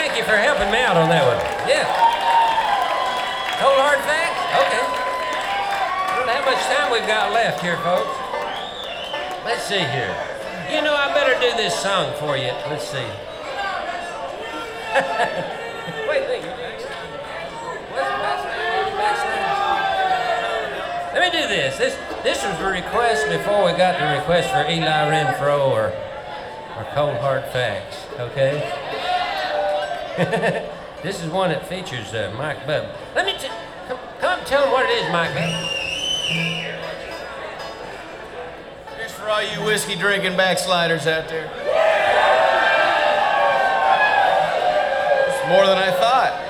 Thank you for helping me out on that one. Yeah. Cold hard facts? Okay. I don't know how much time we've got left here, folks. Let's see here. You know, I better do this song for you. Let's see. Wait. Let me do this. This was a request before we got the request for Eli Renfro or Cold Hard Facts, okay? This is one that features Mike Bub. Let me come tell him what it is, Mike. Here's for all you whiskey drinking backsliders out there. It's more than I thought.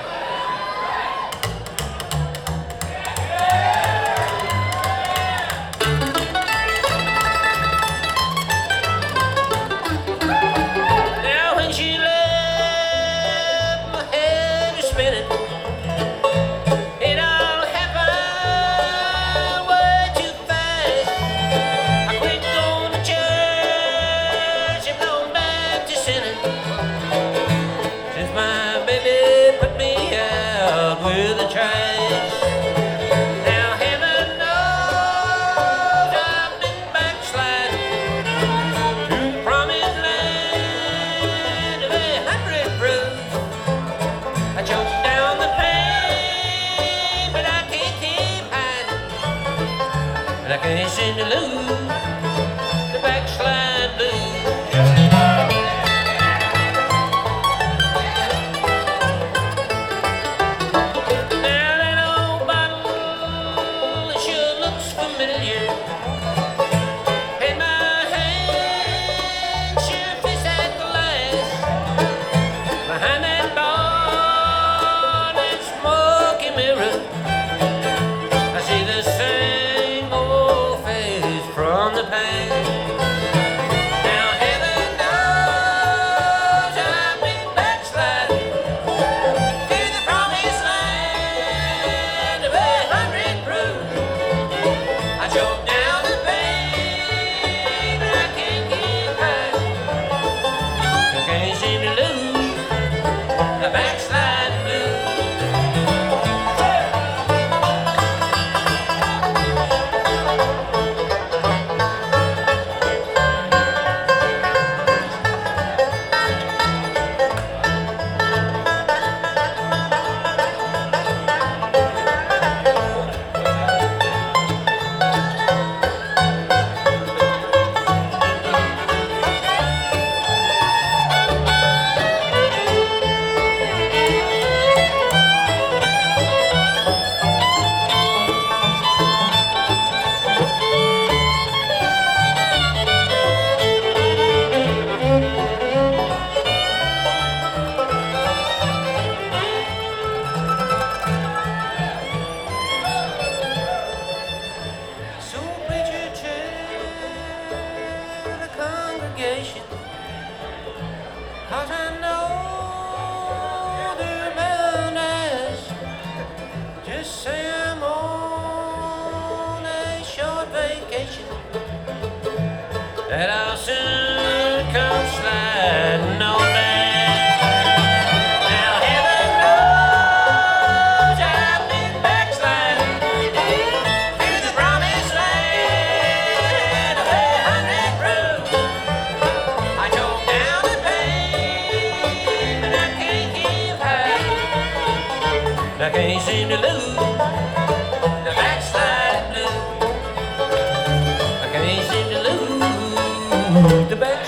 Seem to lose the backslide blues. Now that old bottle sure looks familiar, and my hand sure fits that glass. Behind that bar, that smoky mirror, I see the same from the past. Now heaven knows I've been backsliding to the promised land of 100 proof. I choke down the pain, but I can't get back. I can't seem to lose the backslide blues. Cause I know they're bound as just say I'm on a short vacation, that I'll soon come sliding on back. Now heaven knows I've been backsliding to the promised land of 100 proof. I choke down the pain, but I can't keep high. I can't seem to lose the backslide blues. I can't seem to lose the backslide.